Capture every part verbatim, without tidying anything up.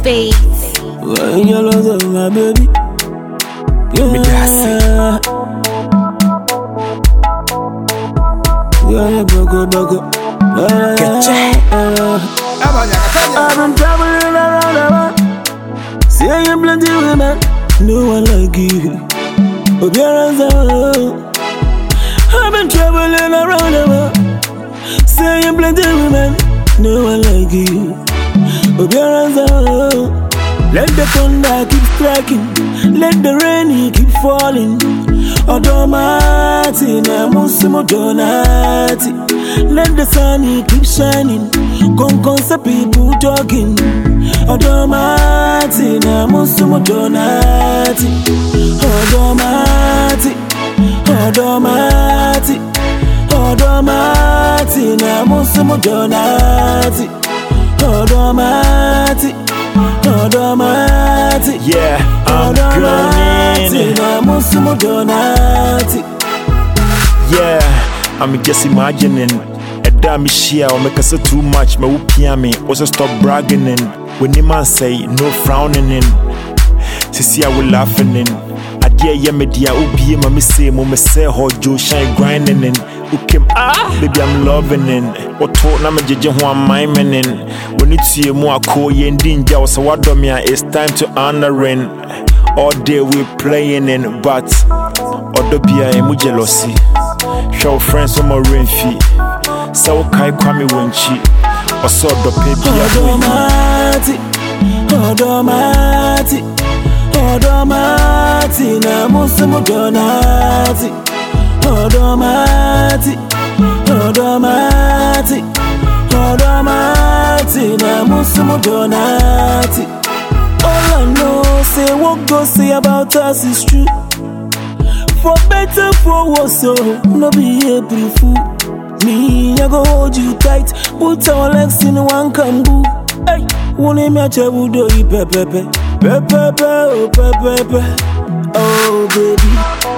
Beats. When you love my baby, yeah. Yeah, buggo, buggo. I've been traveling around the world, seeing plenty women, no one like you. But I've been traveling around the world, seeing plenty women, no one like you. But let the thunder keep striking, let the rain keep falling. Odomati na musimo donati. Let the sun keep shining, conconsa people talking. Odomati na musimo donati. Odomati, Odomati, Odomati na musimo donati. Odomati, Odomati. Yeah, I'm going. Yeah, I'm just imagining a damn share or make us too much. Me whoopia me, also stop bragging in. When the man say no frowning in, Sisi I will laughing in. I dear yeah me dear ubi ma me say mo me say ho Joe shine grinding in. Ukim ah baby I'm loving in. What talk na me jeje ho am miming in. When it's you mo ako ye ndinja o so wadomia it's time to honoring. All day we playing in, but Odobia emu jealousy. Show friends on my rain feet. So kai kwame wenchi. Oso do baby Odomati, Odomati, Odomati na musimo donati. Odomati, Odomati, Odomati na musimo donati. All I know, say what go say about us is true. For better, for worse, so no be April fool. Me, I go hold you tight, put our legs in one cambu. Hey, one name I tell you do it, pepe, pepe, pepe, oh pepe, oh baby,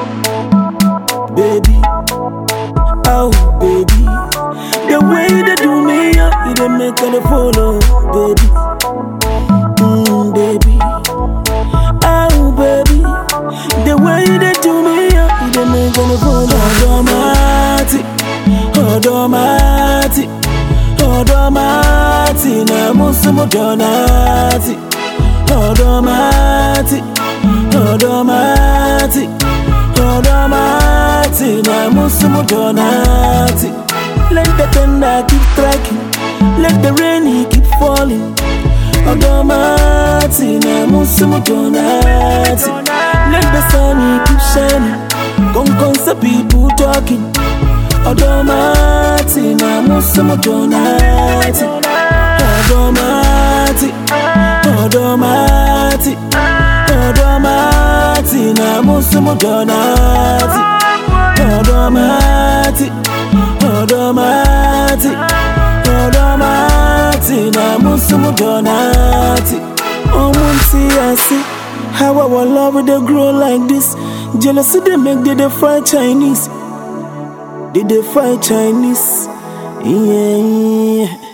baby, oh baby. The way they do me, you they make her follow, baby. Mm, baby, oh baby, the way they do me, you they make her follow. Odomati, Odomati, Odomati na musimo donati. Odomati, Odomati, Odomati na musimo donati. Let the thunder keep striking, let the rain keep falling. Odomati na musimo donati. Let the sun keep shining, conconsa people talking. Odomati na musimo donati. Odomati, Odomati, Odomati na musimo donati. Odomati, Odomati, Odomati na musimo donati. Omunti I see how our love they grow like this. Jealousy they make they they fight Chinese. They they fight Chinese. Yeah, yeah.